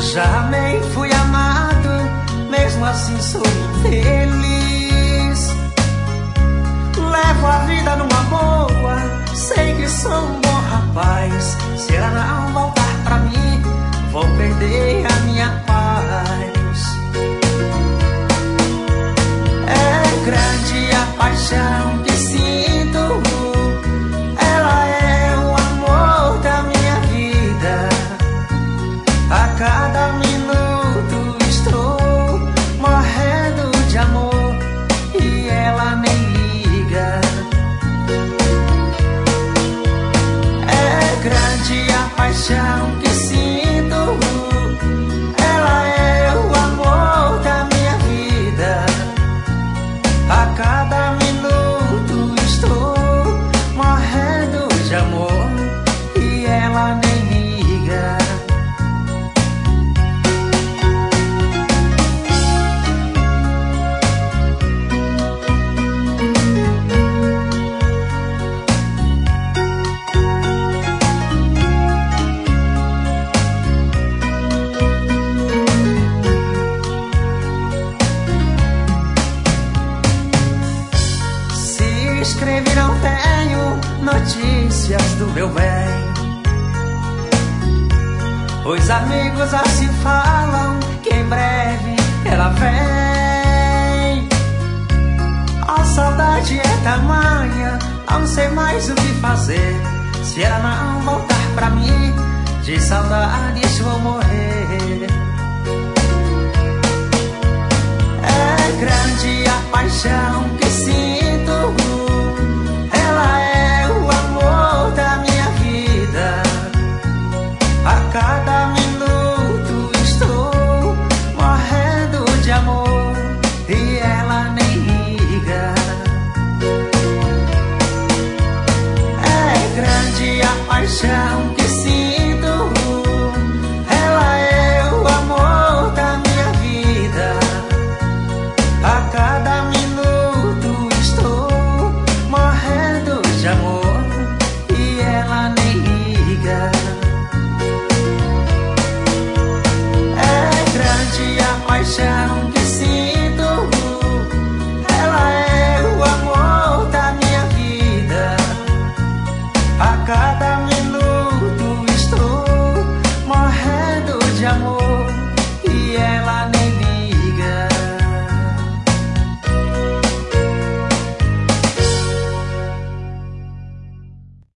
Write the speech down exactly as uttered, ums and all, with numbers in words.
Já amei, fui amado, mesmo assim sou infeliz. Levo a vida numa boa, sei que sou um bom rapaz. Se ela não voltar pra mim, vou perder a minha paz. É grande a paixão que sinto, ela é o amor da minha vida. A cada minuto estou morrendo de amor e ela nem liga. É grande a paixão que sinto, ela é o amor da minha vida. A cada minuto estou morrendo de amor e ela nem liga. Escrevi, não tenho notícias do meu bem. Os amigos assim falam que em breve ela vem. A saudade é tamanha, não sei mais o que fazer. Se ela não voltar pra mim, de saudades vou morrer. É grande a paixão que sinto, ela é o amor da minha vida. A cada minuto estou morrendo de amor e ela nem liga. É grande a paixão que sinto, ela é o amor da minha vida. A cada minuto estou morrendo de amor e ela nem liga. É grande a paixão